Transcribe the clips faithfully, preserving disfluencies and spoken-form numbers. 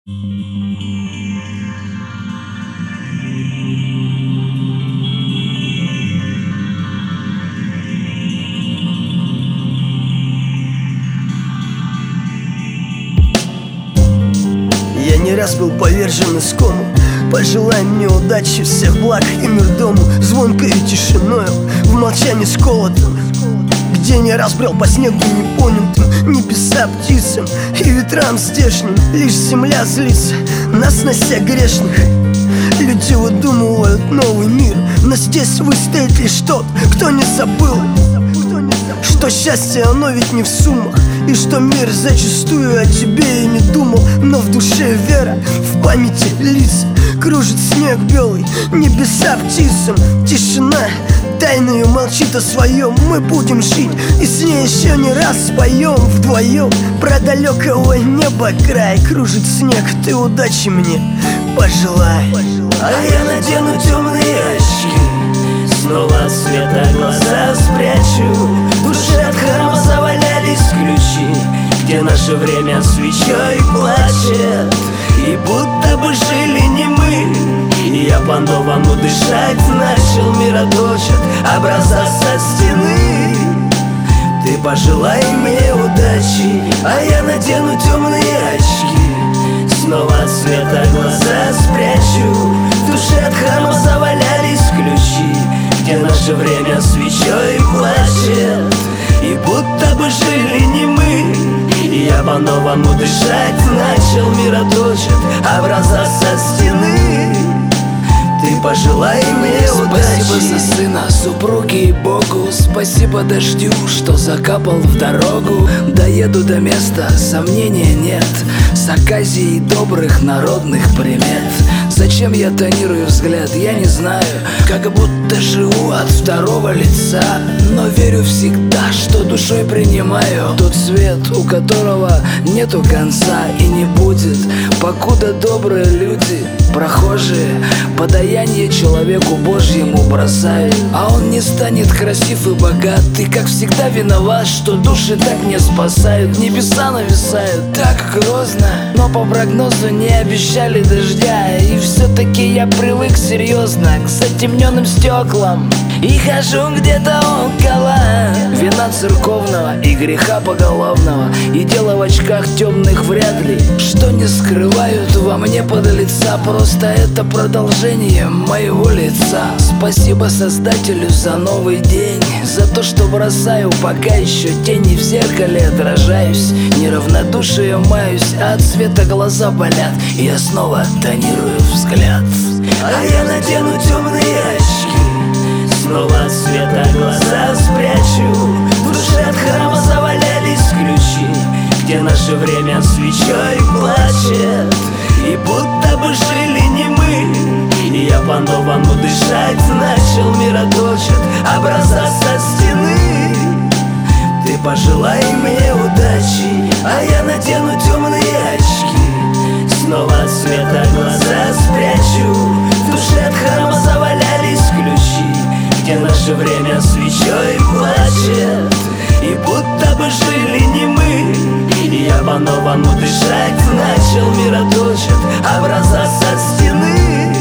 Я не раз был повержен искому. Пожелай мне удачи, всех благ и мир дому. Звонкой тишиною, в молчании сколотом, где не раз брел по снегу непонятым, небеса птицам и ветрам здешним. Лишь земля злится на сносях грешных. Люди выдумывают новый мир, но здесь выстоит лишь тот, кто не забыл, что счастье оно ведь не в суммах, и что мир зачастую о тебе и не думал. Но в душе вера, в памяти лица, кружит снег белый, небеса птицам. Тишина тайною молчит о своем. Мы будем жить, и с ней еще не раз споем вдвоем. Про далекого неба край кружит снег, ты удачи мне пожелай. А я надену темные очки, снова от света глаза спрячу. В душе от храма завалялись ключи, где наше время свечой плачет. И будто бы жили не мы, и я по-новому дышать начал. Мироточат образа со стены. Ты пожелай мне удачи, а я надену темные очки, снова от света глаза спрячу. В душе от храма завалялись ключи, где наше время свечой плачет. И будто бы жили не мы, и я по-новому дышать начал. Мироточат образа со стены. Ты пожелай мне удачи. Спасибо за сына, супруги и Богу. Спасибо дождю, что закапал в дорогу. Доеду до места, сомнения нет, с оказией добрых народных примет. Зачем я тонирую взгляд, я не знаю, как будто живу от второго лица. Но верю всегда, что душой принимаю тот свет, у которого нету конца и не будет, покуда добрые люди, прохожие, подаяние человеку Божьему бросают. А он не станет красив и богат, и как всегда виноват, что души так не спасают. Небеса нависают так грозно, но по прогнозу не обещали дождя. И все-таки я привык серьезно к затемненным стеклам и хожу где-то около вина церковного и греха поголовного. И дело в очках темных вряд ли, что не скрывают во мне подлеца. Просто это продолжение моего лица. Спасибо Создателю за новый день, за то, что бросаю пока еще тени. В зеркале отражаюсь, неравнодушие маюсь, а от света глаза болят, и я снова тонирую взгляд. А я надену темные очки, снова от света глаза спрячу. В душе от храма завалялись ключи, где наше время свечой плачет. И будто бы жили не мы, и я по-новому дышать начал. Мироточат образа со стены. Ты пожелай мне удачи, а я надену темные очки, снова от света глаза спрячу. В душе от храма завалялись ключи, где наше время свечой плачет. И будто бы жили не мы, и я по-новому дышать начал. Мироточат образа со стены.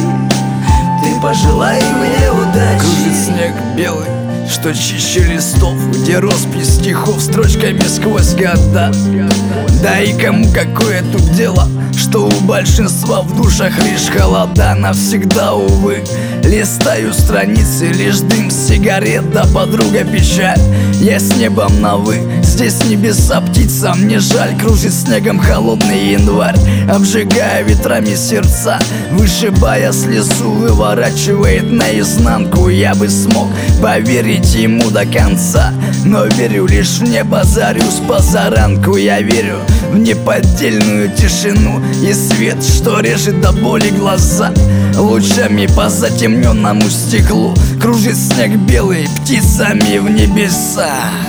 Ты пожелай мне удачи. Кружит снег белый, что чище листов, где роспись стихов строчками сквозь года. Да и кому какое тут дело, что у большинства в душах лишь холода. Навсегда, увы, листаю страницы, лишь дым сигарет да подруга печаль. Я с небом на «вы», здесь небеса птицам не жаль. Кружит снегом холодный январь, обжигая ветрами сердца, вышибая слезу, выворачивает наизнанку. Я бы смог поверить ему до конца, но верю лишь в небо, зарю с позаранку. Я верю в неподдельную тишину и свет, что режет до боли глаза. Лучами по затемненному стеклу кружит снег белый птицами в небеса.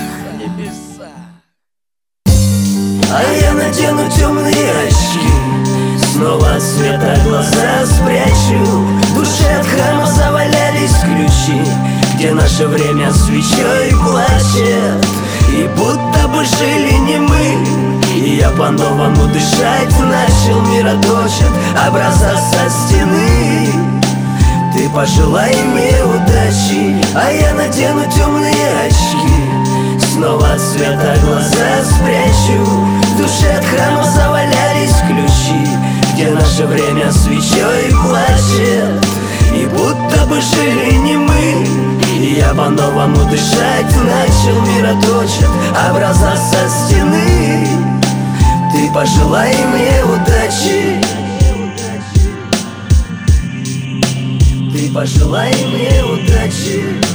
А я надену темные очки, снова от света глаза спрячу. В душе от храма завалялись ключи, где наше время свечой плачет. И будто бы жили не мы, и я по-новому дышать начал. Мироточат образа со стены. Ты пожелай мне удачи, а я надену темные очки. Снова от света глаза спрячу, в душе от храма завалялись ключи, где наше время свечой плачет, и будто бы жили не мы. И я по-новому дышать начал, мироточит образа со стены. Ты пожелай мне удачи, ты пожелай мне удачи.